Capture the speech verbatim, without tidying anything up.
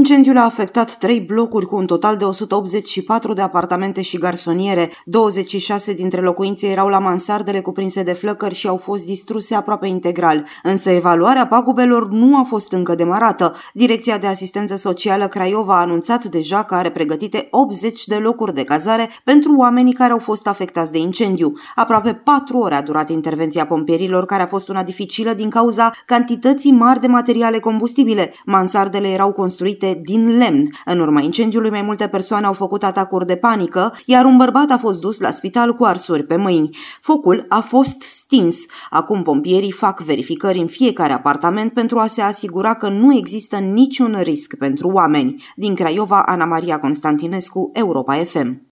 Incendiul a afectat trei blocuri cu un total de o sută optzeci și patru de apartamente și garsoniere. douăzeci și șase dintre locuințe erau la mansardele cuprinse de flăcări și au fost distruse aproape integral. Însă evaluarea pagubelor nu a fost încă demarată. Direcția de Asistență Socială Craiova a anunțat deja că are pregătite optzeci de locuri de cazare pentru oamenii care au fost afectați de incendiu. Aproape patru ore a durat intervenția pompierilor, care a fost una dificilă din cauza cantității mari de materiale combustibile. Mansardele erau construite din lemn. În urma incendiului, mai multe persoane au făcut atacuri de panică, iar un bărbat a fost dus la spital cu arsuri pe mâini. Focul a fost stins. Acum pompierii fac verificări în fiecare apartament pentru a se asigura că nu există niciun risc pentru oameni. Din Craiova, Ana Maria Constantinescu, Europa F M.